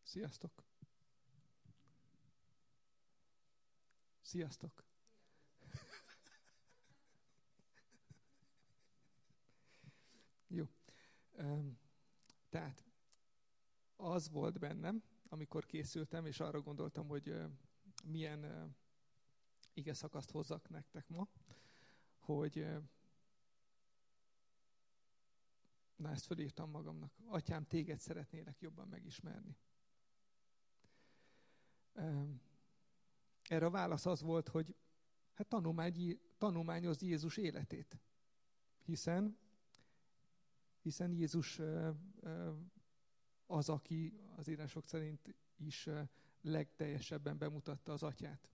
Sziasztok! Sziasztok! Jó. Tehát az volt bennem, amikor készültem, és arra gondoltam, hogy milyen ige szakaszt hozzak nektek ma, hogy na, ezt fölírtam magamnak. Atyám, téged szeretnélek jobban megismerni. Erre a válasz az volt, hogy hát tanulmányozd Jézus életét. Hiszen Jézus az, aki az írások szerint is legteljesebben bemutatta az atyát.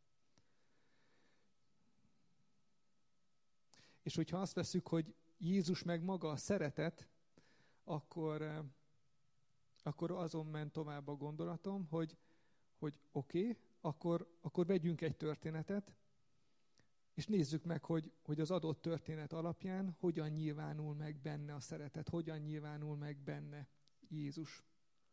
És hogyha azt veszük, hogy Jézus meg maga a szeretet, akkor azon ment tovább a gondolatom, hogy oké, akkor vegyünk egy történetet, és nézzük meg, hogy az adott történet alapján hogyan nyilvánul meg benne a szeretet, hogyan nyilvánul meg benne Jézus.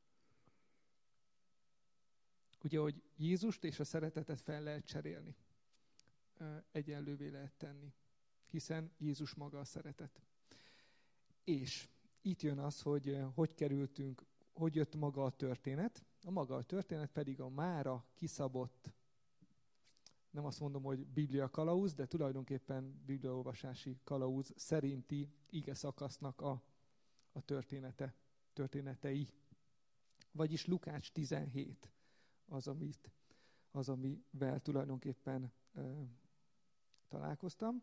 Ugye, hogy Jézust és a szeretetet fel lehet cserélni. Egyenlővé lehet tenni. Hiszen Jézus maga a szeretet. És itt jön az, hogy kerültünk, hogy jött maga a történet. A maga a történet pedig a mára kiszabott, nem azt mondom, hogy Biblia kalauz, de tulajdonképpen bibliaolvasási kalauz szerinti ige szakasznak a történetei. Vagyis Lukács 17 az, amivel tulajdonképpen találkoztam.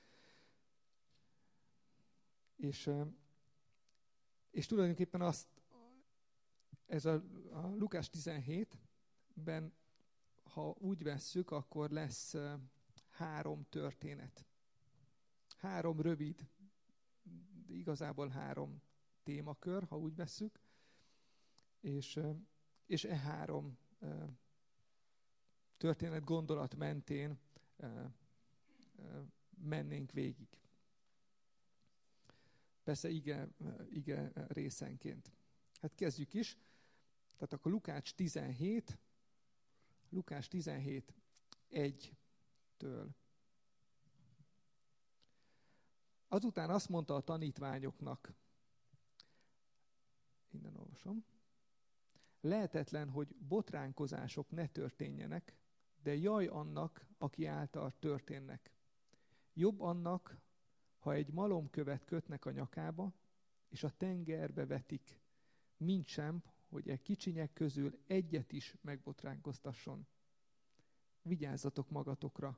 És tulajdonképpen ez a Lukács 17-ben, ha úgy vesszük, akkor lesz 3 történet. 3 rövid, igazából 3 témakör, ha úgy vesszük, és 3 történet gondolat mentén mennénk végig. Persze ige részenként. Hát kezdjük is. Tehát akkor Lukács 17 1-től. Azután azt mondta a tanítványoknak, innen olvasom, lehetetlen, hogy botránkozások ne történjenek, de jaj annak, aki által történnek. Jobb annak, ha egy malomkövet kötnek a nyakába, és a tengerbe vetik, mintsem, hogy e kicsinyek közül egyet is megbotránkoztasson. Vigyázzatok magatokra.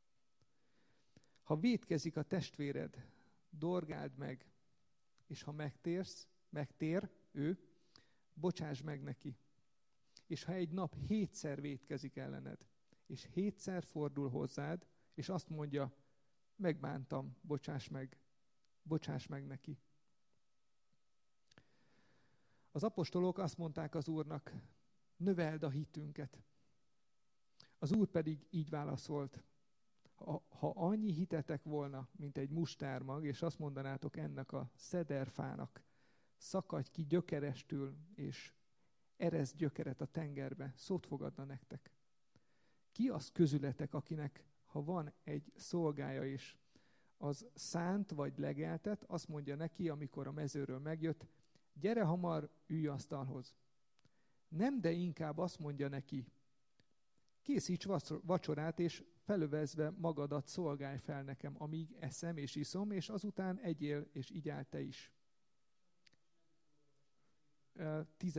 Ha vétkezik a testvéred, dorgáld meg, és ha megtér ő, bocsáss meg neki. És ha egy nap 7-szer vétkezik ellened, és 7-szer fordul hozzád, és azt mondja, megbántam, bocsáss meg neki. Az apostolok azt mondták az Úrnak, növeld a hitünket. Az Úr pedig így válaszolt, ha annyi hitetek volna, mint egy mustármag, és azt mondanátok ennek a szederfának, szakadj ki gyökerestül, és ereszd gyökeret a tengerbe, szót fogadna nektek. Ki az közületek, akinek, ha van egy szolgája is, az szánt vagy legeltet, azt mondja neki, amikor a mezőről megjött, gyere hamar, ülj asztalhoz. Nem, de inkább azt mondja neki, készíts vacsorát, és felövezve magadat szolgálj fel nekem, amíg eszem és iszom, és azután egyél és igyál te is. 10.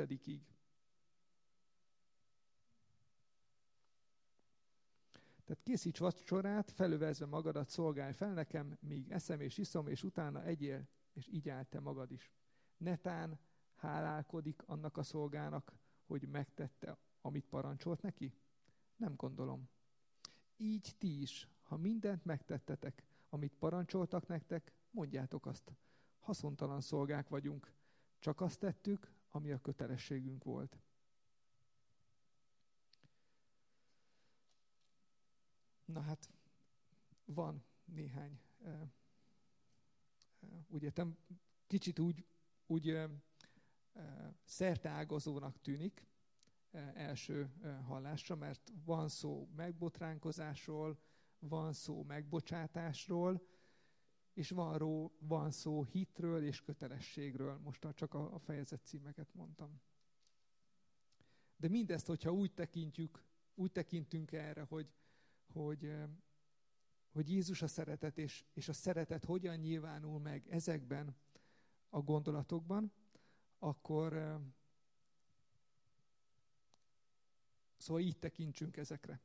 Tehát készíts vacsorát, felövezve magadat szolgálj fel nekem, míg eszem és iszom, és utána egyél és igyál te magad is. Netán hálálkodik annak a szolgának, hogy megtette, amit parancsolt neki? Nem gondolom. Így ti is, ha mindent megtettetek, amit parancsoltak nektek, mondjátok azt. Haszontalan szolgák vagyunk. Csak azt tettük, ami a kötelességünk volt. Na hát, van néhány. Úgy értem, kicsit úgy szerteágazónak tűnik első hallásra, mert van szó megbotránkozásról, van szó megbocsátásról, és van szó hitről és kötelességről. Most csak a fejezet címeket mondtam. De mindezt, hogyha úgy tekintünk erre, hogy Jézus a szeretet, és a szeretet hogyan nyilvánul meg ezekben a gondolatokban, akkor szóval így tekintsünk ezekre.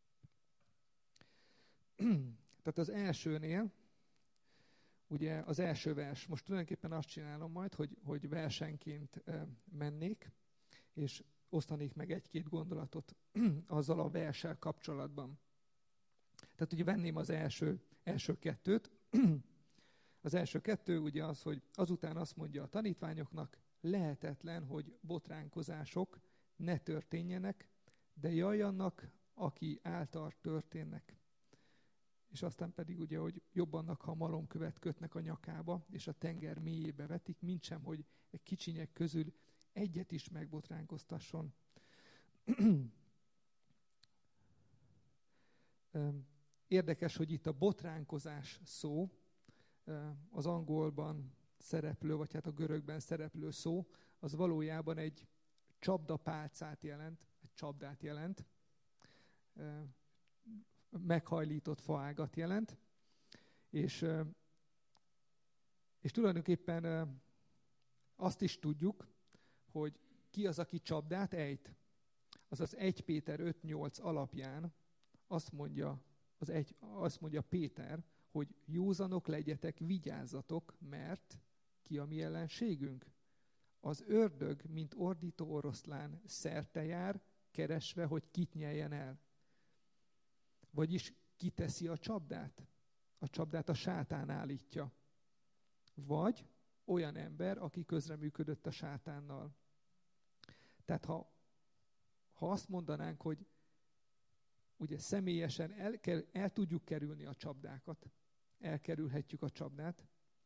Tehát az elsőnél, ugye az első vers, most tulajdonképpen azt csinálom majd, hogy versenként mennék, és osztanék meg egy-két gondolatot azzal a verssel kapcsolatban. Tehát ugye venném az első kettőt. Az első kettő ugye az, hogy azután azt mondja a tanítványoknak, lehetetlen, hogy botránkozások ne történjenek, de jaj annak, aki által történnek. És aztán pedig ugye, hogy jobb annak, ha malomkövet kötnek a nyakába, és a tenger mélyébe vetik, mintsem, hogy egy kicsinyek közül egyet is megbotránkoztasson. Érdekes, hogy itt a botránkozás szó, az angolban szereplő, vagy hát a görögben szereplő szó, az valójában egy csapdapálcát jelent, egy csapdát jelent, meghajlított faágat jelent, és tulajdonképpen azt is tudjuk, hogy ki az, aki csapdát ejt. Azaz 1 Péter 5.8 alapján azt mondja Péter, hogy józanok legyetek, vigyázzatok, mert ki a mi ellenségünk? Az ördög, mint ordító oroszlán szerte jár, keresve, hogy kit nyeljen el. Vagyis kiteszi a csapdát? A csapdát a sátán állítja. Vagy olyan ember, aki közreműködött a sátánnal. Tehát ha azt mondanánk, hogy ugye személyesen el tudjuk kerülni a csapdákat, elkerülhetjük a csapdát,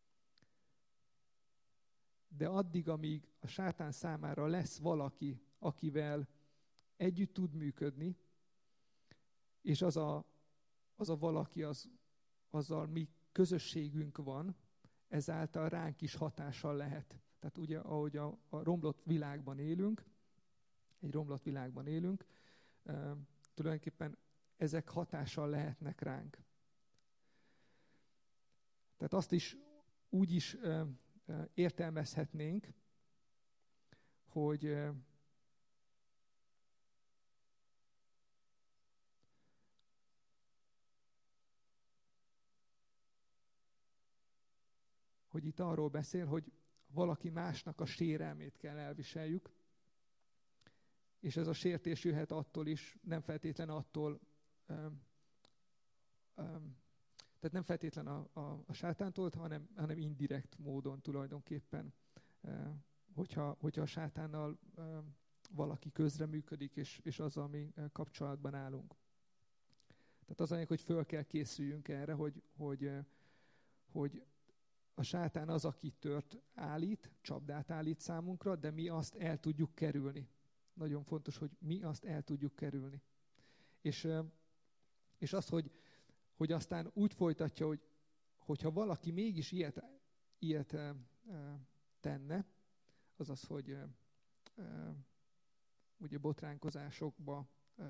de addig, amíg a sátán számára lesz valaki, akivel együtt tud működni, és az a valaki, azzal mi közösségünk van, ezáltal ránk is hatással lehet. Tehát ugye, ahogy a romlott világban élünk, tulajdonképpen ezek hatással lehetnek ránk. Tehát azt is úgy is értelmezhetnénk, hogy itt arról beszél, hogy valaki másnak a sérelmét kell elviseljük, és ez a sértés jöhet attól is, nem feltétlen attól, tehát nem feltétlen a sátántól, hanem indirekt módon tulajdonképpen, hogyha a sátánnal valaki közreműködik, és azzal mi kapcsolatban állunk. Tehát az anyag, hogy föl kell készüljünk erre, hogy a sátán az, aki tört állít, csapdát állít számunkra, de mi azt el tudjuk kerülni. Nagyon fontos, hogy mi azt el tudjuk kerülni. És az, hogy aztán úgy folytatja, hogyha valaki mégis ilyet tenne, azaz, hogy ugye botránkozásokba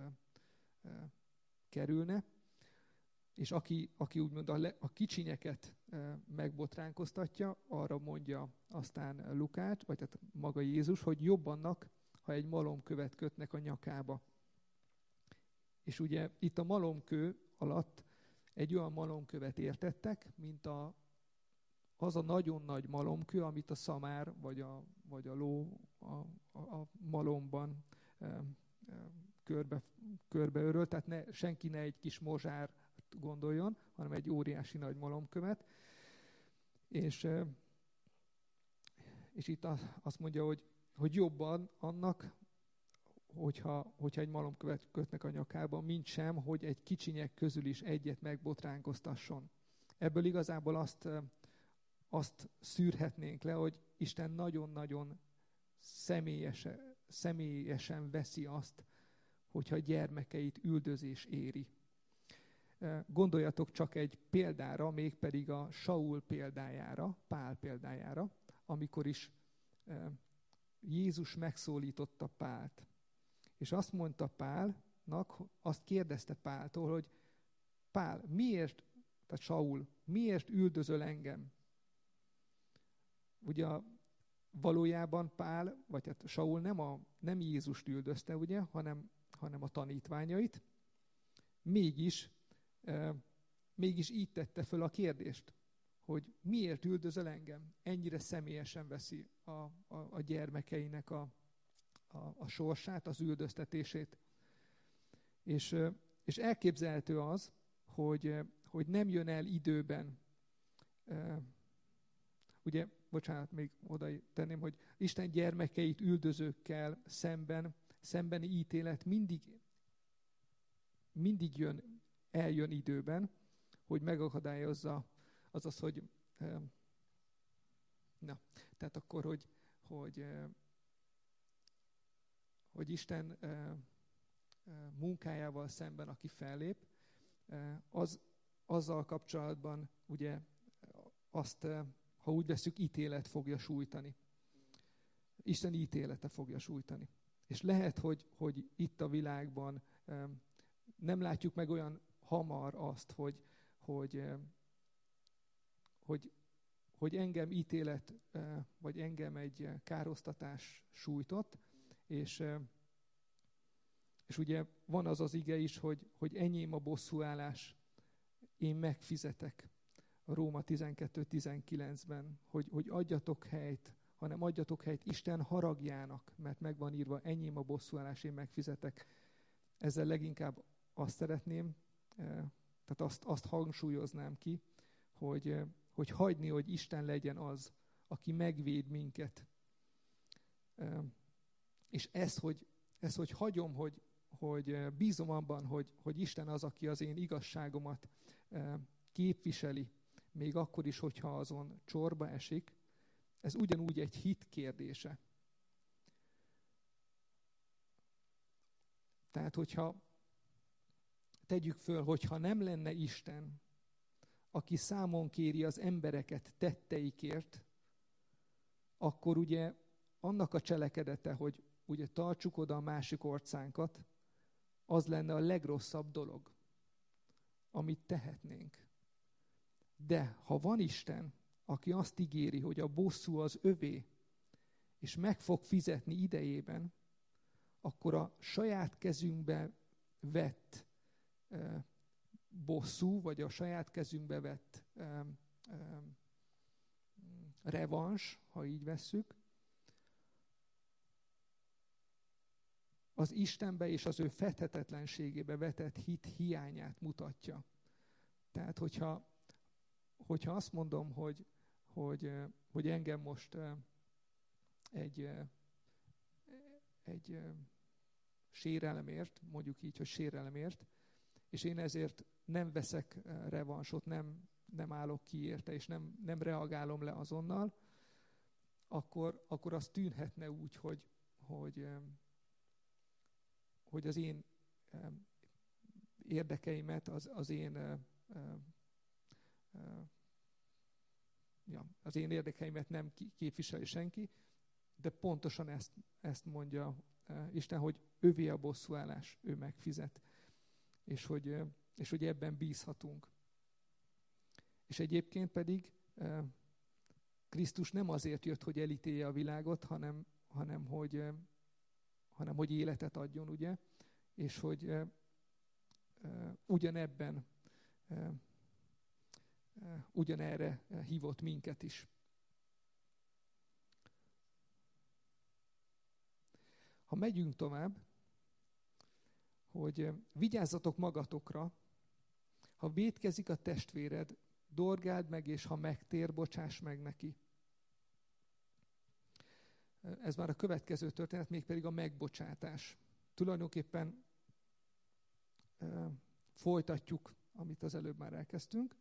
kerülne, és aki úgymond a kicsinyeket megbotránkoztatja, arra mondja aztán Lukács, vagy tehát maga Jézus, hogy jobb annak, ha egy malomkövet kötnek a nyakába. És ugye itt a malomkő alatt egy olyan malomkövet értettek, mint az a nagyon nagy malomkő, amit a szamár vagy a ló a malomban körbeöröl, tehát senki ne egy kis mozsár gondoljon, hanem egy óriási nagy malomkövet. És itt azt mondja, hogy jobban annak, hogyha egy malomkövet kötnek a nyakába, mint sem, hogy egy kicsinyek közül is egyet megbotránkoztasson. Ebből igazából azt szűrhetnénk le, hogy Isten nagyon-nagyon személyesen veszi azt, hogyha gyermekeit üldözés éri. Gondoljatok csak egy példára, mégpedig a Saul példájára, Pál példájára, amikor is Jézus megszólította Pált. És azt mondta Pálnak, azt kérdezte Páltól, hogy Pál, miért, tehát Saul, miért üldözöl engem? Ugye valójában Pál, vagy hát Saul nem Jézust üldözte, ugye, hanem a tanítványait. Mégis így tette föl a kérdést, hogy miért üldözöl engem? Ennyire személyesen veszi a gyermekeinek a sorsát, az üldöztetését. És elképzelhető az, hogy nem jön el időben. Ugye, bocsánat, még oda tenném, hogy Isten gyermekeit üldözőkkel szembeni ítélet mindig eljön időben, hogy megakadályozza azaz, hogy tehát akkor, hogy Isten munkájával szemben, aki fellép, azzal kapcsolatban ugye azt, ha úgy veszük, ítélet fogja sújtani. Isten ítélete fogja sújtani. És lehet, hogy itt a világban nem látjuk meg olyan hamar azt, hogy engem ítélet, vagy engem egy károsztatás sújtott, és ugye van az ige is, hogy enyém a bosszúállás, én megfizetek. A Róma 12:19-ben, hogy adjatok helyt, hanem adjatok helyt Isten haragjának, mert meg van írva, enyém a bosszúállás, én megfizetek. Ezzel leginkább azt szeretném, tehát azt hangsúlyoznám ki, hogy hagyni, hogy Isten legyen az, aki megvéd minket. És hogy hagyom, hogy bízom abban, hogy Isten az, aki az én igazságomat képviseli, még akkor is, hogyha azon csorba esik, ez ugyanúgy egy hit kérdése. Tehát, tegyük föl, hogyha nem lenne Isten, aki számon kéri az embereket tetteikért, akkor ugye annak a cselekedete, hogy ugye tartsuk oda a másik orcánkat, az lenne a legrosszabb dolog, amit tehetnénk. De ha van Isten, aki azt ígéri, hogy a bosszú az övé, és meg fog fizetni idejében, akkor a saját kezünkbe vett bosszú, vagy a saját kezünkbe vett revans, ha így vesszük, az Istenbe és az ő fedhetetlenségébe vetett hit hiányát mutatja. Tehát, hogyha azt mondom, hogy engem most egy sérelemért, mondjuk így, hogy sérelemért, és én ezért nem veszek revansot, nem állok ki érte, és nem reagálom le azonnal, akkor az tűnhetne úgy, hogy az én érdekeimet, az én érdekeimet nem képviseli senki, de pontosan ezt mondja Isten, hogy övé a bosszúállás, ő megfizet, és hogy ebben bízhatunk. És egyébként pedig Krisztus nem azért jött, hogy elítélje a világot, hanem hogy életet adjon, ugye? És hogy ugyanerre hívott minket is. Ha megyünk tovább, hogy vigyázzatok magatokra, ha vétkezik a testvéred, dorgáld meg, és ha megtér, bocsáss meg neki. Ez már a következő történet, mégpedig a megbocsátás. Tulajdonképpen folytatjuk, amit az előbb már elkezdtünk.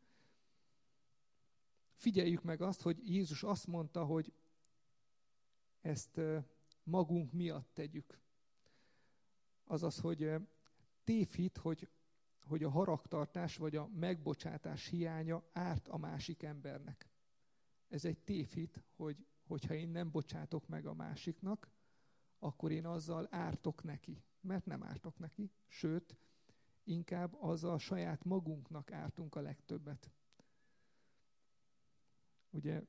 Figyeljük meg azt, hogy Jézus azt mondta, hogy ezt magunk miatt tegyük. Azaz, hogy tévhit, hogy a haragtartás vagy a megbocsátás hiánya árt a másik embernek. Ez egy tévhit, hogyha én nem bocsátok meg a másiknak, akkor én azzal ártok neki. Mert nem ártok neki, sőt, inkább azzal saját magunknak ártunk a legtöbbet. Ugye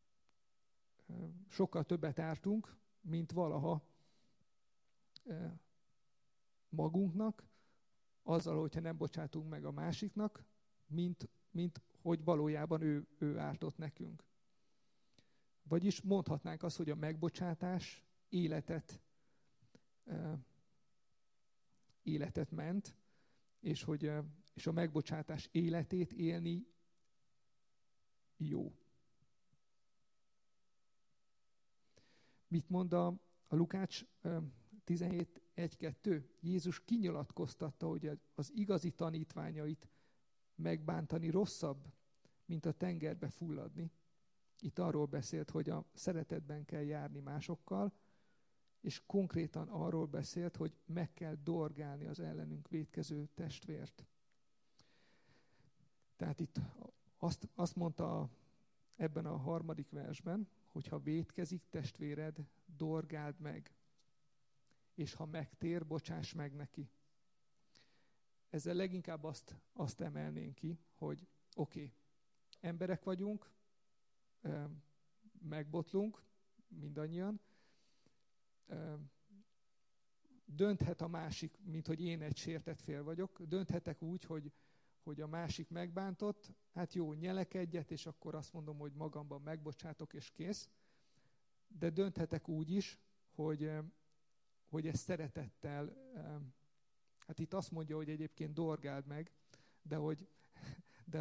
sokkal többet ártunk, mint valaha magunknak, azzal, hogyha nem bocsátunk meg a másiknak, mint hogy valójában ő ártott nekünk. Vagyis mondhatnánk azt, hogy a megbocsátás életet ment, és a megbocsátás életét élni jó. Mit mond a Lukács 17:1-2? Jézus kinyilatkoztatta, hogy az igazi tanítványait megbántani rosszabb, mint a tengerbe fulladni. Itt arról beszélt, hogy a szeretetben kell járni másokkal, és konkrétan arról beszélt, hogy meg kell dorgálni az ellenünk vétkező testvért. Tehát itt azt mondta ebben a 3. versben, hogy ha vétkezik testvéred, dorgáld meg, és ha megtér, bocsáss meg neki. Ezzel leginkább azt emelnénk ki, hogy oké, emberek vagyunk, megbotlunk mindannyian, dönthet a másik, mint hogy én egy sértett fél vagyok, dönthetek úgy, hogy a másik megbántott, hát jó, nyelek egyet, és akkor azt mondom, hogy magamban megbocsátok, és kész. De dönthetek úgy is, hogy ezt szeretettel, hát itt azt mondja, hogy egyébként dorgáld meg, de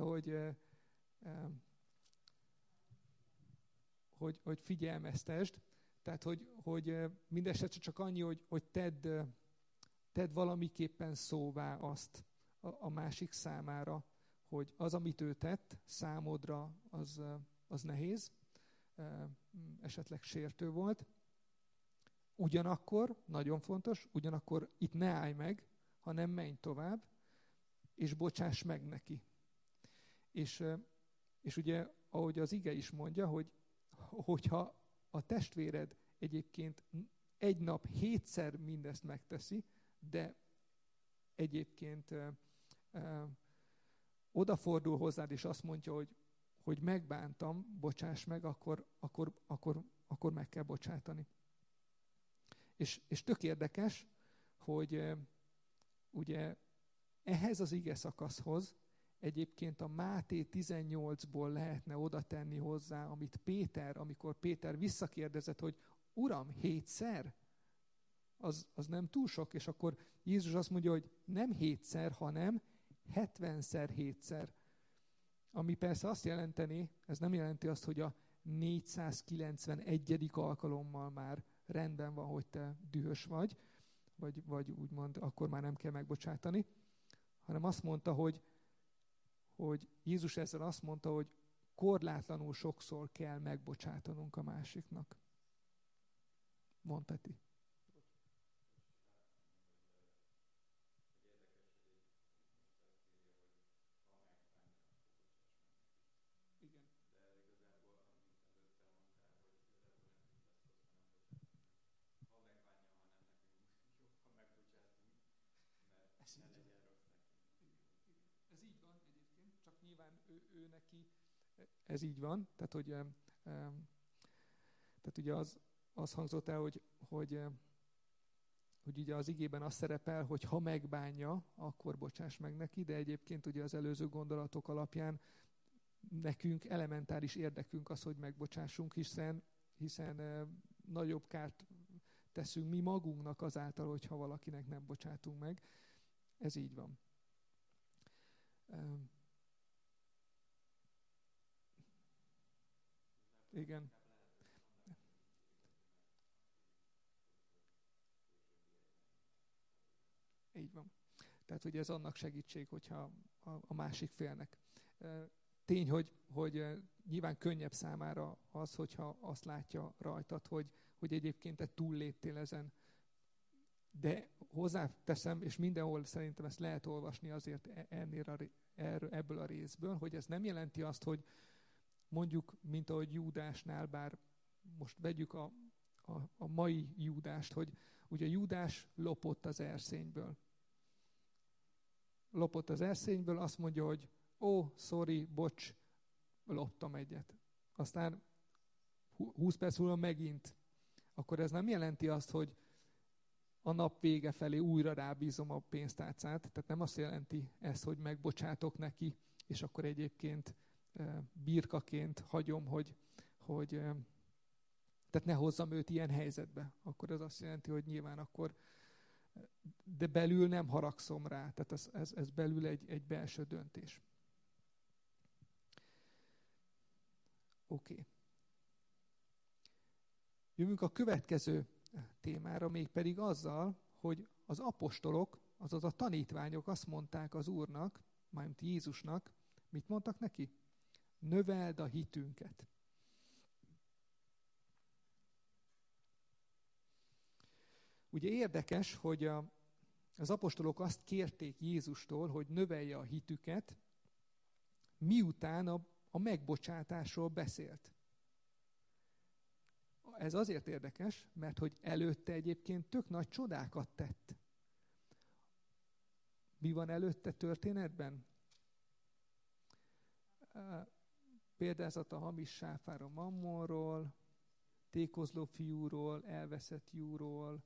hogy figyelmeztesd, tehát hogy mindesetre csak annyi, hogy tedd valamiképpen szóvá azt a másik számára, hogy az, amit ő tett, számodra az nehéz, esetleg sértő volt. Ugyanakkor, nagyon fontos, ugyanakkor itt ne állj meg, hanem menj tovább, és bocsáss meg neki. És ugye, ahogy az ige is mondja, hogyha a testvéred egyébként egy nap 7-szer mindezt megteszi, de egyébként odafordul hozzád, és azt mondja, hogy megbántam, bocsáss meg, akkor meg kell bocsátani. És tök érdekes, hogy ugye ehhez az ige szakaszhoz egyébként a Máté 18-ból lehetne oda tenni hozzá, amit amikor Péter visszakérdezett, hogy Uram, 7-szer? Az nem túl sok, és akkor Jézus azt mondja, hogy nem 7-szer, hanem 70-szer 7-szer. Ami persze azt jelenteni, ez nem jelenti azt, hogy a 491. alkalommal már rendben van, hogy te dühös vagy úgymond akkor már nem kell megbocsátani, hanem azt mondta, hogy Jézus ezzel azt mondta, hogy korlátlanul sokszor kell megbocsátanunk a másiknak. Mondd, Peti. Igen. Ez így van egyébként, csak nyilván ő neki ez így van, tehát ugye az hangzott el, hogy ugye az igében az szerepel, hogy ha megbánja, akkor bocsáss meg neki, de egyébként ugye az előző gondolatok alapján nekünk elementáris érdekünk az, hogy megbocsássunk, hiszen nagyobb kárt teszünk mi magunknak azáltal, hogyha valakinek nem bocsátunk meg. Ez így van. Igen. Így van. Tehát ugye ez annak segítség, hogyha a másik félnek. Tény, hogy nyilván könnyebb számára az, hogyha azt látja rajtad, hogy egyébként te túlléptél ezen. De hozzáteszem, és mindenhol szerintem ezt lehet olvasni azért ebből a részből, hogy ez nem jelenti azt, hogy mondjuk, mint ahogy Júdásnál, bár most vegyük a mai Júdást, hogy ugye Júdás lopott az erszényből. Lopott az erszényből, azt mondja, hogy sorry, bocs, loptam egyet. Aztán 20 perc múlva megint. Akkor ez nem jelenti azt, hogy a nap vége felé újra rábízom a pénztárcát. Tehát nem azt jelenti ez, hogy megbocsátok neki, és akkor egyébként birkaként hagyom, hogy tehát ne hozzam őt ilyen helyzetbe. Akkor ez azt jelenti, hogy nyilván akkor, de belül nem haragszom rá. Tehát ez belül egy belső döntés. Oké. Jövünk a következő témára, mégpedig azzal, hogy az apostolok, azaz a tanítványok azt mondták az Úrnak, mármint Jézusnak, mit mondtak neki? Növeld a hitünket. Ugye érdekes, hogy az apostolok azt kérték Jézustól, hogy növelje a hitüket, miután a megbocsátásról beszélt. Ez azért érdekes, mert hogy előtte egyébként tök nagy csodákat tett. Mi van előtte történetben? Példázat a hamis sáfára Mammonról, tékozló fiúról, elveszett fiúról,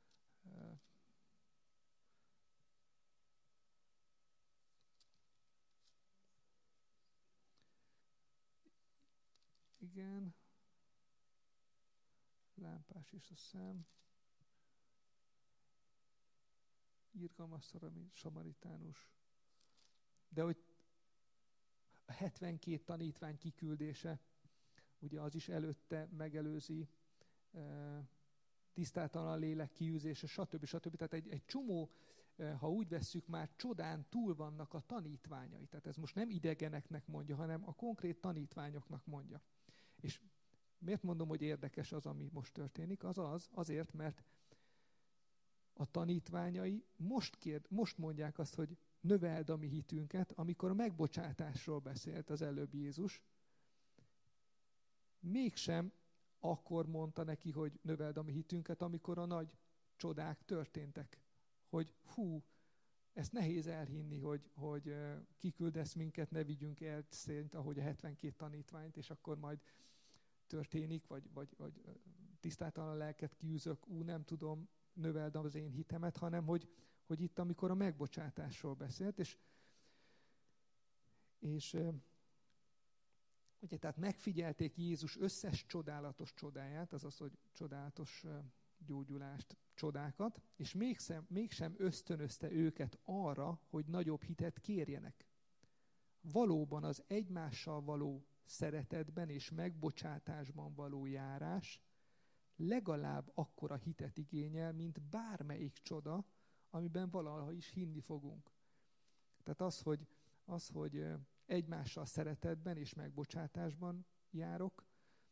igen, lámpás is a szem, irgalmas samaritánus. De hogy a 72 tanítvány kiküldése, ugye az is előtte megelőzi, tisztátalan lélek kiűzése, stb. Tehát egy csomó, ha úgy vesszük, már csodán túl vannak a tanítványai. Tehát ez most nem idegeneknek mondja, hanem a konkrét tanítványoknak mondja. És miért mondom, hogy érdekes az, ami most történik? Azért, mert a tanítványai most mondják azt, hogy növeld a mi hitünket, amikor a megbocsátásról beszélt az előbb Jézus. Mégsem akkor mondta neki, hogy növeld a mi hitünket, amikor a nagy csodák történtek. Hogy ezt nehéz elhinni, hogy kiküldesz minket, ne vigyünk el szerint, ahogy a 72 tanítványt, és akkor majd történik, vagy tisztátalan lelket kiűzök, nem tudom, növeld az én hitemet, hanem hogy itt, amikor a megbocsátásról beszélt, és ugye, tehát megfigyelték Jézus összes csodálatos csodáját, azaz, hogy csodálatos gyógyulást, csodákat, és mégsem ösztönözte őket arra, hogy nagyobb hitet kérjenek. Valóban az egymással való szeretetben és megbocsátásban való járás legalább akkora hitet igényel, mint bármelyik csoda, amiben valaha is hinni fogunk. Tehát az, hogy egymással szeretetben és megbocsátásban járok,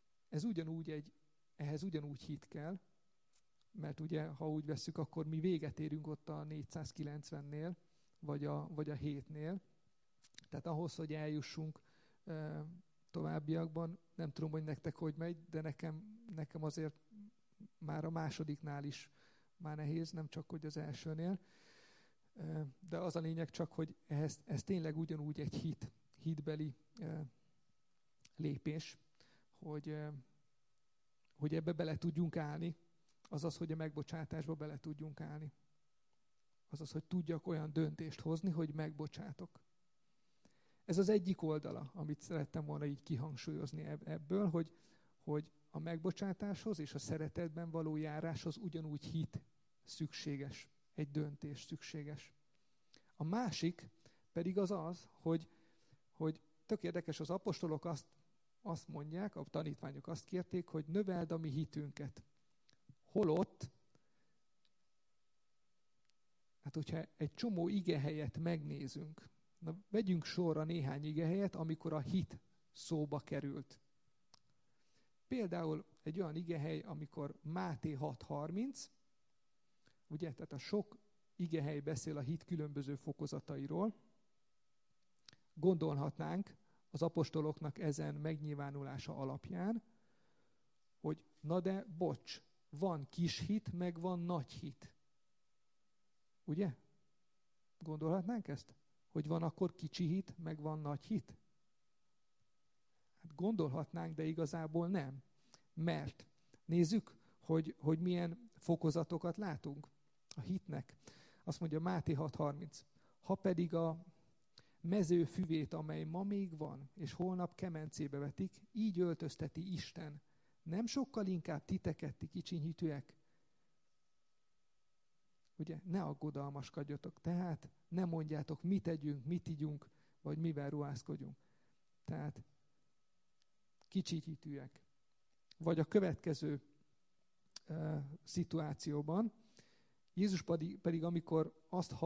ehhez ugyanúgy hit kell, mert ugye, ha úgy vesszük, akkor mi véget érünk ott a 490-nél, vagy a 7-nél. Tehát ahhoz, hogy eljussunk továbbiakban, nem tudom, hogy nektek hogy megy, de nekem azért már a másodiknál is már nehéz, nem csak hogy az elsőnél. De az a lényeg csak, hogy ez tényleg ugyanúgy egy hitbeli lépés, hogy ebbe bele tudjunk állni, azaz, hogy a megbocsátásba bele tudjunk állni. Azaz, hogy tudjak olyan döntést hozni, hogy megbocsátok. Ez az egyik oldala, amit szerettem volna így kihangsúlyozni ebből, hogy a megbocsátáshoz és a szeretetben való járáshoz ugyanúgy hit szükséges, egy döntés szükséges. A másik pedig az, hogy tök érdekes, az apostolok azt mondják, a tanítványok azt kérték, hogy növeld a mi hitünket. Holott, hát hogyha egy csomó igehelyet megnézünk, Na, vegyünk sorra néhány igehelyet, amikor a hit szóba került. Például egy olyan igehely, amikor Máté 6.30, ugye, tehát a sok igehely beszél a hit különböző fokozatairól. Gondolhatnánk az apostoloknak ezen megnyilvánulása alapján, hogy na de, bocs, van kis hit, meg van nagy hit. Ugye? Gondolhatnánk ezt? Hogy van akkor kicsi hit, meg van nagy hit? Hát gondolhatnánk, de igazából nem. Mert nézzük, hogy milyen fokozatokat látunk a hitnek. Azt mondja Máté 6.30. Ha pedig a mező füvét, amely ma még van, és holnap kemencébe vetik, így öltözteti Isten. Nem sokkal inkább titeket, ti kicsinyhitűek? Ugye, ne aggodalmaskodjatok, tehát ne mondjátok, mit tegyünk, mit igyunk, vagy mivel ruházkodjunk. Tehát kicsinyhitűek. Vagy a következő szituációban, Jézus pedig amikor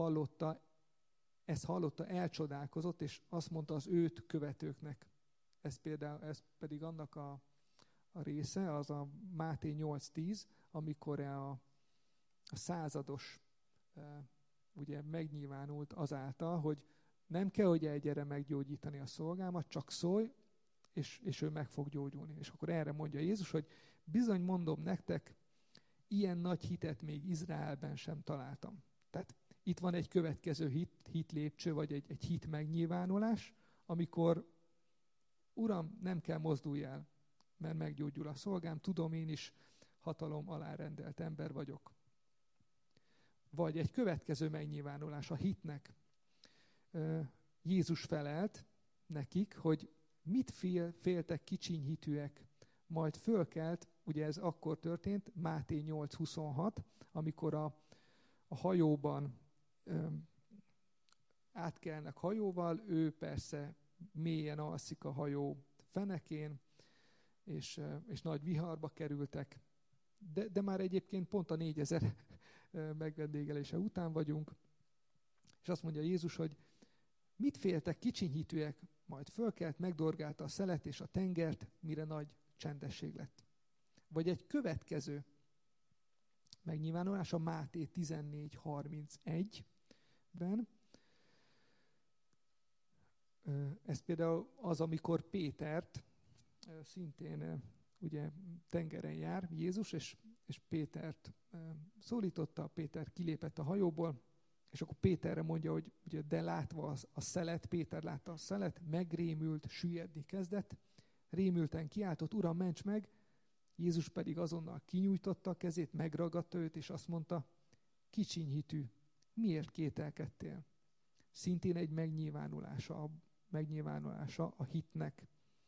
ezt hallotta, elcsodálkozott, és azt mondta az őt követőknek. Ez pedig annak a része, az a Máté 8.10, amikor a százados ugye megnyilvánult azáltal, hogy nem kell, hogy elgyere meggyógyítani a szolgámat, csak szólj, és ő meg fog gyógyulni. És akkor erre mondja Jézus, hogy bizony mondom nektek, ilyen nagy hitet még Izraelben sem találtam. Tehát itt van egy következő hit lépcső, vagy egy hit megnyilvánulás, amikor Uram, nem kell mozdulj el, mert meggyógyul a szolgám, tudom, én is hatalom alá rendelt ember vagyok. Vagy egy következő megnyilvánulás a hitnek. Jézus felelt nekik, hogy mit féltek kicsinyhitűek, majd fölkelt, ugye ez akkor történt, Máté 8.26, amikor a hajóban átkelnek hajóval, ő persze mélyen alszik a hajó fenekén, és nagy viharba kerültek. De már egyébként pont a 4000 megvendégelése után vagyunk, és azt mondja Jézus, hogy mit féltek kicsinyhitűek, majd fölkelt, megdorgálta a szelet és a tengert, mire nagy csendesség lett. Vagy egy következő megnyilvánulás a Máté 14.31-ben. Ez például az, amikor Pétert szintén ugye tengeren jár Jézus, és Pétert szólította, Péter kilépett a hajóból, és akkor Péterre mondja, hogy ugye, de látva a szelet, Péter látta a szelet, megrémült, süllyedni kezdett, rémülten kiáltott, Uram, ments meg! Jézus pedig azonnal kinyújtotta a kezét, megragadta őt, és azt mondta, kicsinyhitű, miért kételkedtél? Szintén egy megnyilvánulása a hitnek.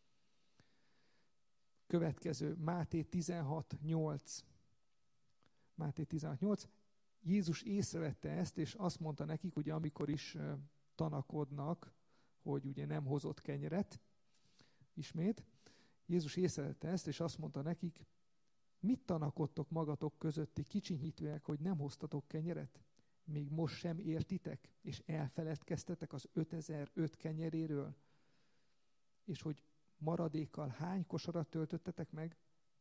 Következő, Máté 16.8. Máté 16.8. Jézus észrevette ezt, és azt mondta nekik, ugye amikor is tanakodnak, hogy ugye nem hozott kenyeret, ismét, Jézus észrevette ezt, és azt mondta nekik, mit tanakodtok magatok közötti kicsinyhitűek, hogy nem hoztatok kenyeret? Még most sem értitek, és elfeledkeztetek az 5005 kenyeréről? És hogy maradékkal hány kosarat töltöttetek meg?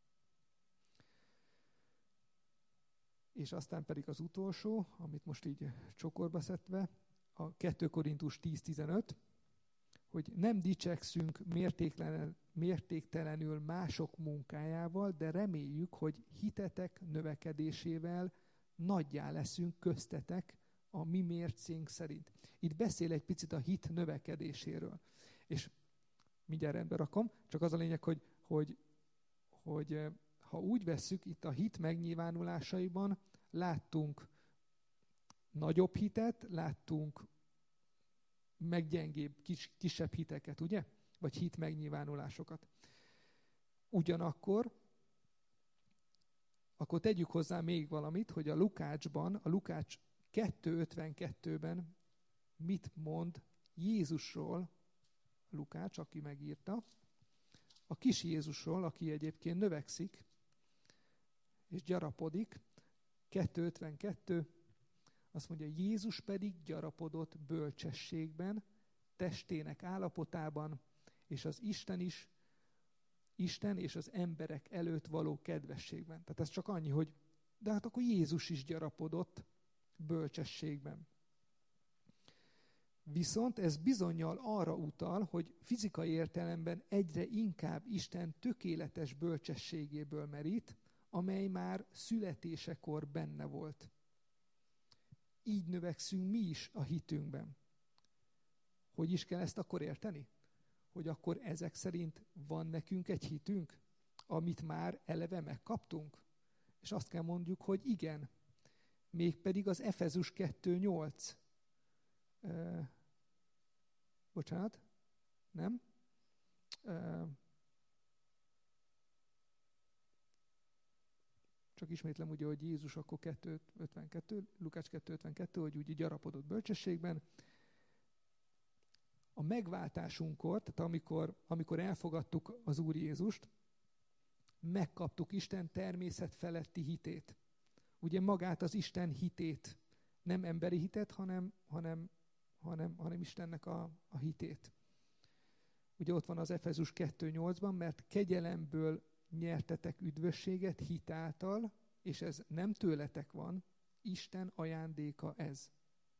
És aztán pedig az utolsó, amit most így csokorba szedve, a 2 Korintus 10.15, hogy nem dicsekszünk mértéktelenül mások munkájával, de reméljük, hogy hitetek növekedésével nagyjá leszünk köztetek a mi mércénk szerint. Itt beszél egy picit a hit növekedéséről. És mindjárt rendbe rakom, csak az a lényeg, hogy ha úgy vesszük, itt a hit megnyilvánulásaiban láttunk nagyobb hitet, láttunk meggyengébb, kisebb hiteket, ugye? Vagy hit megnyilvánulásokat. Ugyanakkor akkor tegyük hozzá még valamit, hogy a Lukács 2.52-ben mit mond Jézusról, Lukács, aki megírta, a kis Jézusról, aki egyébként növekszik, és gyarapodik, 2.52, azt mondja, Jézus pedig gyarapodott bölcsességben, testének állapotában, és az Isten és az emberek előtt való kedvességben. Tehát ez csak annyi, hogy de hát akkor Jézus is gyarapodott bölcsességben. Viszont ez bizonnyal arra utal, hogy fizikai értelemben egyre inkább Isten tökéletes bölcsességéből merít, amely már születésekor benne volt. Így növekszünk mi is a hitünkben. Hogy is kell ezt akkor érteni? Hogy akkor ezek szerint van nekünk egy hitünk, amit már eleve megkaptunk? És azt kell mondjuk, hogy igen. Mégpedig az Efezus 2:8. Bocsánat? Nem? Csak ismétlem ugye, hogy Jézus akkor 2:52, Lukács 2:52, hogy úgy gyarapodott bölcsességben. A megváltásunkkor, tehát amikor elfogadtuk az Úr Jézust, megkaptuk Isten természet feletti hitét. Ugye magát az Isten hitét, nem emberi hitet, hanem Istennek a hitét. Ugye ott van az Efezus 2:8-ban, mert kegyelemből nyertetek üdvösséget hit által, és ez nem tőletek van, Isten ajándéka ez.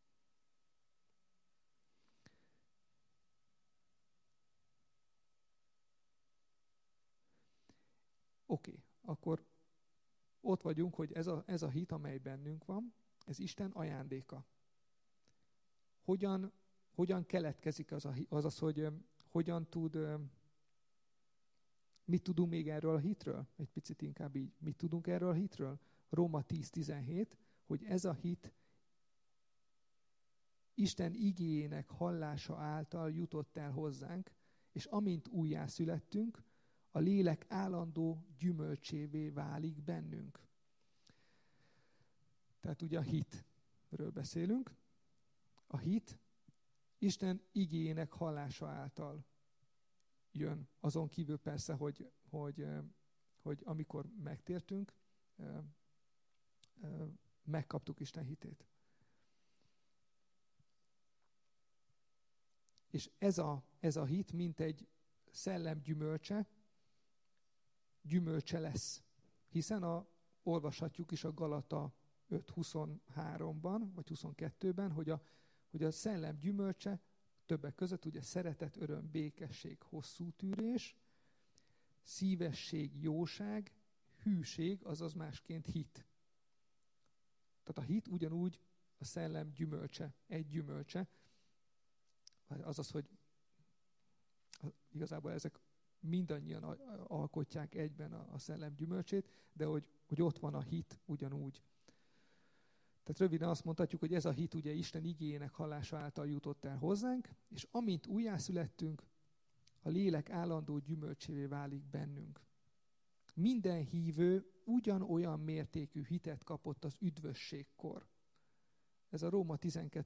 Oké, akkor ott vagyunk, hogy ez a hit, amely bennünk van, ez Isten ajándéka. Hogyan keletkezik az, hogy hogyan mit tudunk még erről a hitről? Egy picit inkább így. Mit tudunk erről a hitről? Róma 10:17, hogy ez a hit Isten igéjének hallása által jutott el hozzánk, és amint újjászülettünk, a lélek állandó gyümölcsévé válik bennünk. Tehát ugye a hitről beszélünk. A hit Isten igéjének hallása által jön. Azon kívül persze, hogy amikor megtértünk, megkaptuk Isten hitét. És ez a hit, mint egy szellem gyümölcse lesz. Hiszen olvashatjuk is a Galata 5:23-ban, vagy 22-ben, hogy a szellem gyümölcse többek között ugye szeretet, öröm, békesség, hosszú tűrés, szívesség, jóság, hűség, azaz másként hit. Tehát a hit ugyanúgy a szellem gyümölcse, egy gyümölcse. Azaz, hogy igazából ezek mindannyian alkotják egyben a szellem gyümölcsét, de hogy ott van a hit ugyanúgy. Tehát röviden azt mondhatjuk, hogy ez a hit ugye Isten igéjének hallása által jutott el hozzánk, és amint újjászülettünk, a lélek állandó gyümölcsévé válik bennünk. Minden hívő ugyanolyan mértékű hitet kapott az üdvösségkor. Ez a Róma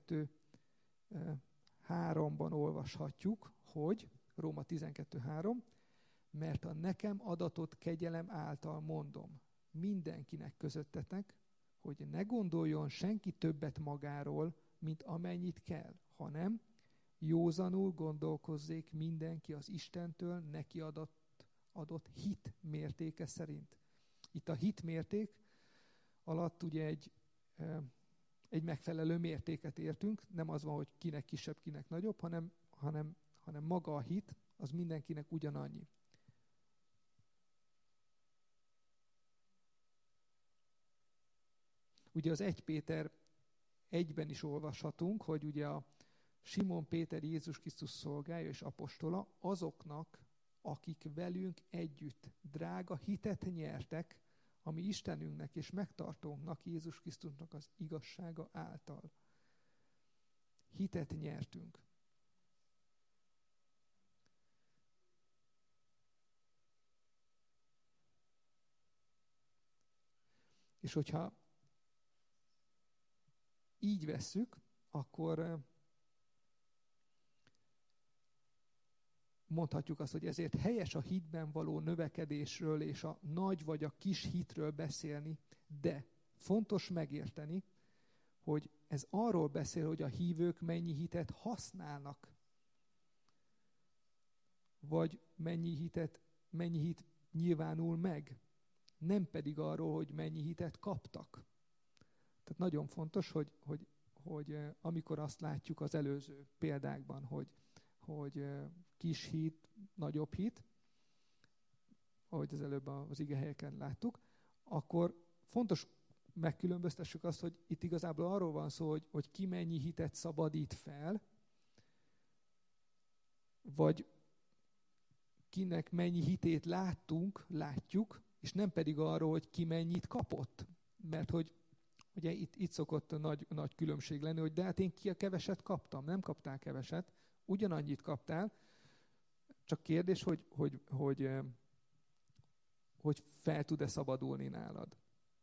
12:3-ban olvashatjuk, hogy Róma 12:3, mert a nekem adatott kegyelem által mondom mindenkinek közöttetek, hogy ne gondoljon senki többet magáról, mint amennyit kell, hanem józanul gondolkozzék mindenki az Istentől neki adott hit mértéke szerint. Itt a hit mérték alatt ugye egy megfelelő mértéket értünk, nem az van, hogy kinek kisebb, kinek nagyobb, hanem maga a hit, az mindenkinek ugyanannyi. Ugye az 1 Péter 1-ben is olvashatunk, hogy ugye a Simon Péter Jézus Krisztus szolgája és apostola azoknak, akik velünk együtt drága hitet nyertek, ami Istenünknek és megtartónknak, Jézus Krisztusnak az igazsága által. Hitet nyertünk. És hogyha így vesszük, akkor mondhatjuk azt, hogy ezért helyes a hitben való növekedésről és a nagy vagy a kis hitről beszélni, de fontos megérteni, hogy ez arról beszél, hogy a hívők mennyi hitet használnak vagy mennyi hit nyilvánul meg, nem pedig arról, hogy mennyi hitet kaptak. Tehát nagyon fontos, hogy amikor azt látjuk az előző példákban, hogy kis hit, nagyobb hit, ahogy az előbb az igehelyeken láttuk, akkor fontos megkülönböztessük azt, hogy itt igazából arról van szó, hogy ki mennyi hitet szabadít fel, vagy kinek mennyi hitét látjuk, és nem pedig arról, hogy ki mennyit kapott. Mert hogy ugye itt szokott nagy különbség lenni, hogy de hát én ki a keveset kaptam, nem kaptál keveset, ugyanannyit kaptál, csak kérdés, hogy fel tud-e szabadulni nálad.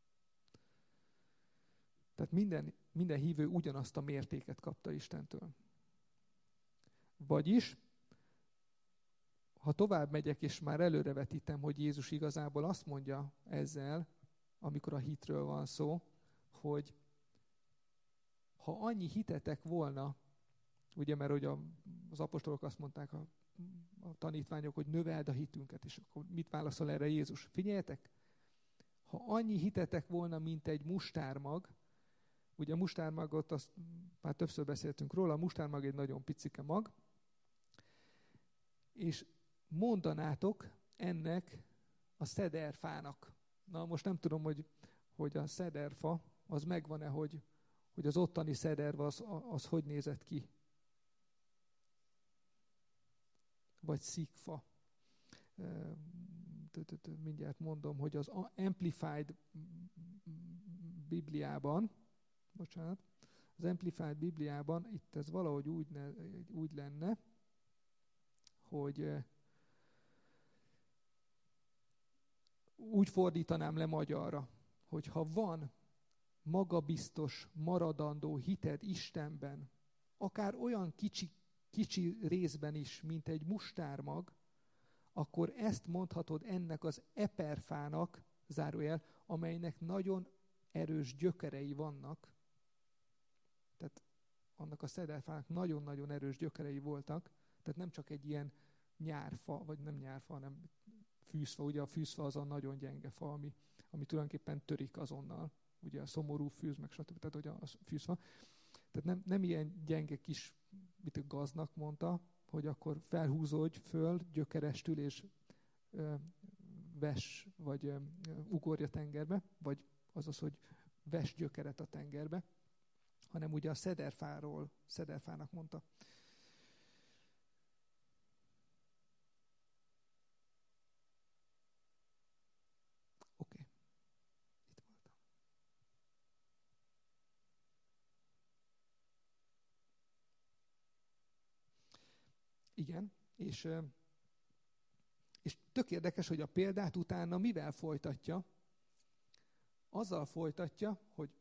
Tehát minden hívő ugyanazt a mértéket kapta Istentől. Vagyis, ha tovább megyek, és már előrevetítem, hogy Jézus igazából azt mondja ezzel, amikor a hitről van szó, hogy ha annyi hitetek volna, ugye, mert hogy az apostolok azt mondták, a tanítványok, hogy növeld a hitünket, és akkor mit válaszol erre Jézus? Figyeljetek, ha annyi hitetek volna, mint egy mustármag, ugye a mustármagot, azt már többször beszéltünk róla, a mustármag egy nagyon picike mag, és mondanátok ennek a szederfának. Na most nem tudom, hogy a szederfa, az megvan-e, hogy az ottani szederva az hogy nézett ki. Vagy szikfa. Mindjárt mondom, hogy az Amplified Bibliában, az Amplified Bibliában itt ez valahogy úgy lenne, hogy úgy fordítanám le magyarra, hogy ha van magabiztos, maradandó hited Istenben, akár olyan kicsi részben is, mint egy mustármag, akkor ezt mondhatod ennek az eperfának, zárójel, amelynek nagyon erős gyökerei vannak. Tehát annak a szederfának nagyon-nagyon erős gyökerei voltak, tehát nem csak egy ilyen nyárfa, vagy nem nyárfa, hanem fűzfa. Ugye a fűzfa az a nagyon gyenge fa, ami tulajdonképpen törik azonnal. Ugye a szomorú fűz, meg stb. Tehát ugye a fűzfa. Tehát nem ilyen gyenge kis, mit a gaznak mondta, hogy akkor felhúzódj föl, gyökerestül, és vess, vagy ugorj a tengerbe, vagy azaz, hogy vess gyökeret a tengerbe, hanem ugye a szederfának mondta. Oké. Itt voltam. Igen, és tök érdekes, hogy a példát utána mivel folytatja? Azzal folytatja, hogy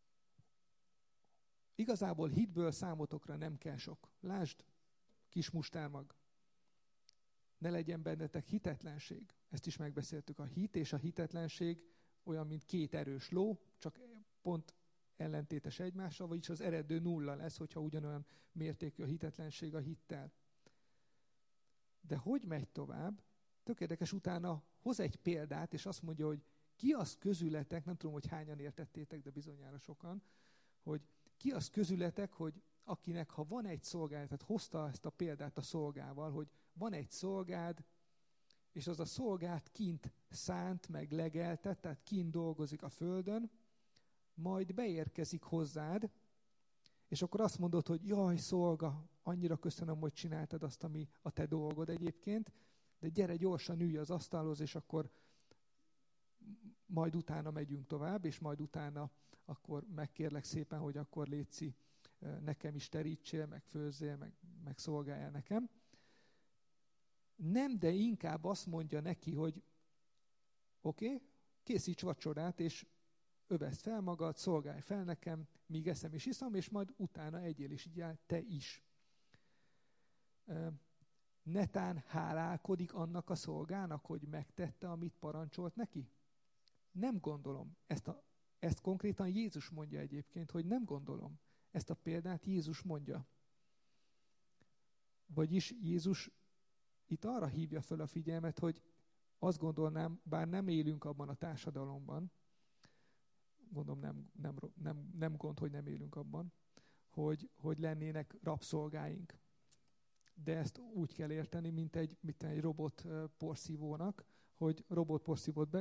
igazából hitből számotokra nem kell sok. Lásd, kis mustármag. Ne legyen bennetek hitetlenség. Ezt is megbeszéltük. A hit és a hitetlenség olyan, mint két erős ló, csak pont ellentétes egymással, vagyis az eredő nulla lesz, hogyha ugyanolyan mértékű a hitetlenség a hittel. De hogy megy tovább? Tök érdekes, utána hoz egy példát, és azt mondja, hogy ki az közületek, nem tudom, hogy hányan értettétek, de bizonyára sokan, hogy ki az közületek, hogy akinek, ha van egy szolgád, tehát hozta ezt a példát a szolgával, hogy van egy szolgád, és az a szolgád kint szánt, meg legeltet, tehát kint dolgozik a földön, majd beérkezik hozzád, és akkor azt mondod, hogy jaj, szolga, annyira köszönöm, hogy csináltad azt, ami a te dolgod egyébként, de gyere gyorsan ülj az asztalhoz, és akkor majd utána megyünk tovább, és majd utána akkor megkérlek szépen, hogy akkor létszi, nekem is terítsél, meg főzzél, meg szolgáljál nekem. Nem, de inkább azt mondja neki, hogy oké, készíts vacsorát, és öveszd fel magad, szolgálj fel nekem, míg eszem és iszom, és majd utána egyél is, így te is. Netán hálálkodik annak a szolgának, hogy megtette, amit parancsolt neki? Nem gondolom. Ezt konkrétan Jézus mondja egyébként, hogy nem gondolom. Ezt a példát Jézus mondja. Vagyis Jézus itt arra hívja fel a figyelmet, hogy azt gondolnám, bár nem élünk abban a társadalomban, gondolom nem gond, hogy nem élünk abban, hogy lennének rabszolgáink. De ezt úgy kell érteni, mint egy robot porszívónak, hogy robot porszívót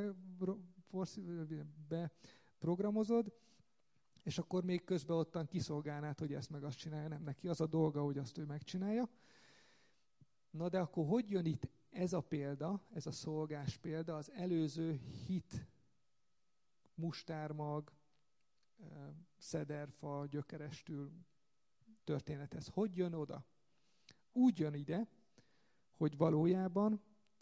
beprogramozod, és akkor még közben ottan kiszolgálnád, hogy ezt meg azt csinálja. Nem, neki az a dolga, hogy azt ő megcsinálja. Na de akkor hogy jön itt ez a példa, ez a szolgás példa, az előző hit, mustármag, szederfa, gyökerestül történethez. Hogy jön oda? Úgy jön ide, hogy valójában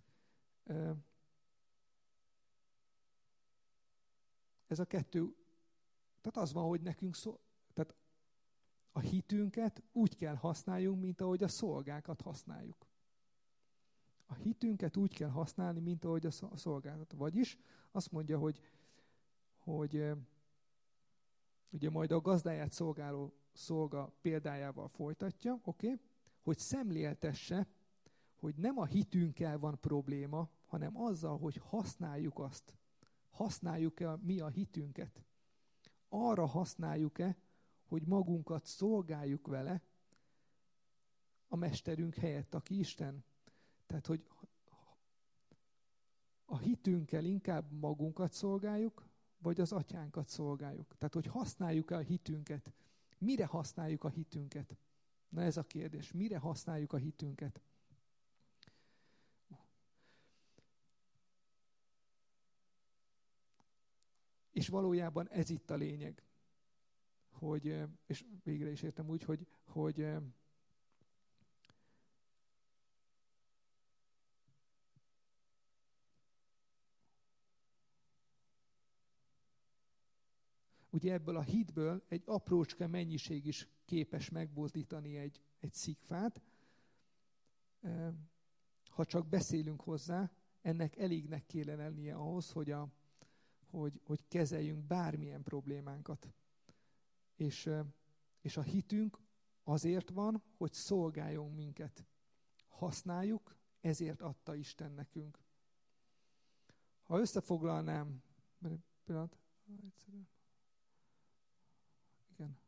ez a kettő, tehát az van, hogy nekünk tehát a hitünket úgy kell használjunk, mint ahogy a szolgákat használjuk. A hitünket úgy kell használni, mint ahogy a szolgákat. Vagyis azt mondja, hogy ugye majd a gazdáját szolgáló szolga példájával folytatja, hogy szemléltesse, hogy nem a hitünkkel van probléma, hanem azzal, hogy használjuk azt. Használjuk-e mi a hitünket? Arra használjuk-e, hogy magunkat szolgáljuk vele a mesterünk helyett, aki Isten? Tehát, hogy a hitünkkel inkább magunkat szolgáljuk, vagy az atyánkat szolgáljuk. Tehát, hogy használjuk-e a hitünket? Mire használjuk a hitünket? Na ez a kérdés. Mire használjuk a hitünket? És valójában ez itt a lényeg. És végre is értem úgy, hogy ugye ebből a hitből egy aprócska mennyiség is képes megbozdítani egy szikfát. Ha csak beszélünk hozzá, ennek elégnek kéne lennie ahhoz, hogy kezeljünk bármilyen problémánkat. És a hitünk azért van, hogy szolgáljon minket. Használjuk, ezért adta Isten nekünk. Ha összefoglalnám, pillanat, egyszerűen. Igen.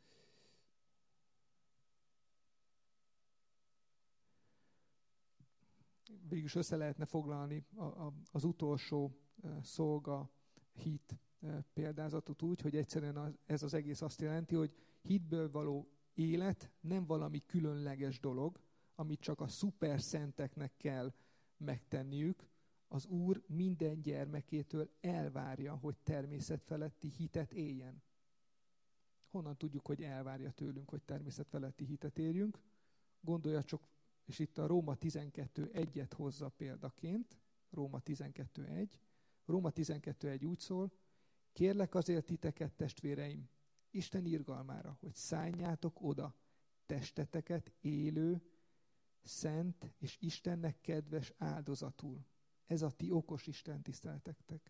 Végülis össze lehetne foglalni az utolsó szolga hit példázatot úgy, hogy egyszerűen ez az egész azt jelenti, hogy hitből való élet nem valami különleges dolog, amit csak a szuperszenteknek kell megtenniük. Az Úr minden gyermekétől elvárja, hogy természetfeletti hitet éljen. Honnan tudjuk, hogy elvárja tőlünk, hogy természetfeletti hitet éljünk? Gondolja csak, és itt a Róma 12.1-et hozza példaként, Róma 12.1. Róma 12.1 úgy szól: kérlek azért titeket, testvéreim, Isten irgalmára, hogy szálljátok oda testeteket élő, szent és Istennek kedves áldozatul. Ez a ti okos Isten tiszteletektek.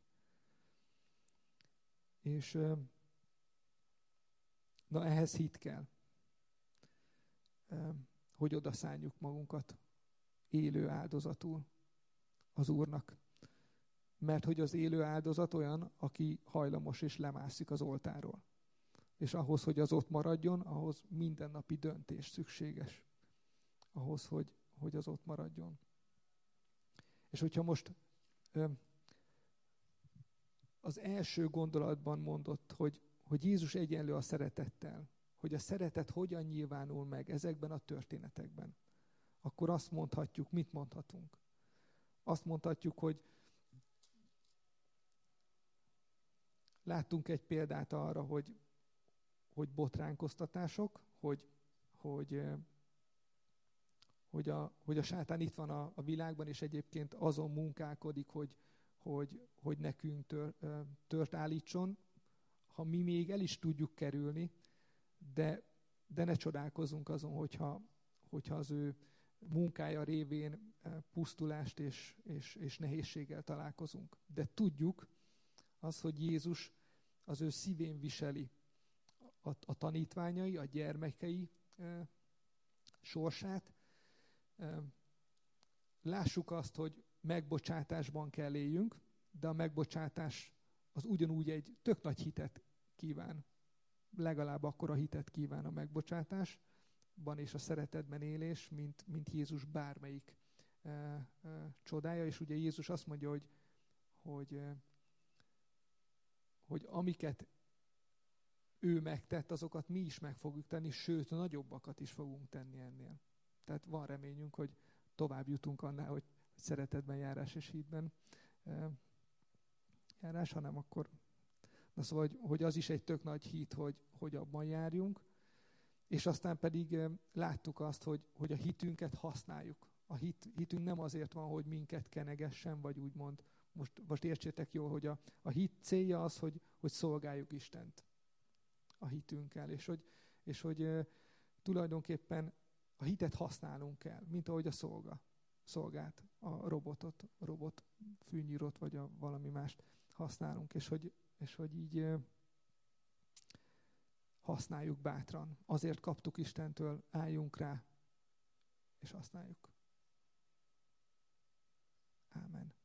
És na ehhez hit kell, hogy oda szálljuk magunkat élő áldozatul az Úrnak. Mert hogy az élő áldozat olyan, aki hajlamos és lemászik az oltáról. És ahhoz, hogy az ott maradjon, ahhoz mindennapi döntés szükséges. Ahhoz, hogy az ott maradjon. És hogyha most az első gondolatban mondott, hogy Jézus egyenlő a szeretettel, hogy a szeretet hogyan nyilvánul meg ezekben a történetekben, akkor azt mondhatjuk, mit mondhatunk? Azt mondhatjuk, hogy láttunk egy példát arra, hogy botránkoztatások, hogy a sátán itt van a világban, és egyébként azon munkálkodik, hogy nekünk tört állítson, ha mi még el is tudjuk kerülni, de ne csodálkozzunk azon, hogyha az ő munkája révén pusztulást és nehézséggel találkozunk. De tudjuk az, hogy Jézus az ő szívén viseli a tanítványai, a gyermekei sorsát. lássuk azt, hogy megbocsátásban kell éljünk, de a megbocsátás az ugyanúgy egy tök nagy hitet kíván. Legalább akkora hitet kíván a megbocsátásban és a szeretetben élés, mint Jézus bármelyik csodája. És ugye Jézus azt mondja, hogy amiket ő megtett, azokat mi is meg fogjuk tenni, sőt, nagyobbakat is fogunk tenni ennél. Tehát van reményünk, hogy tovább jutunk annál, hogy szeretetben járás és hídben járás, hanem akkor... Na szóval, hogy az is egy tök nagy hit, hogy abban járjunk, és aztán pedig láttuk azt, hogy a hitünket használjuk. A hitünk nem azért van, hogy minket kenegessen, vagy úgymond, most értsétek jól, hogy a hit célja az, hogy szolgáljuk Istent a hitünkkel, és hogy tulajdonképpen a hitet használnunk kell, mint ahogy a szolgát, a robot fűnyírót, vagy valami mást használunk, és hogy így használjuk bátran. Azért kaptuk Istentől, álljunk rá, és használjuk. Ámen.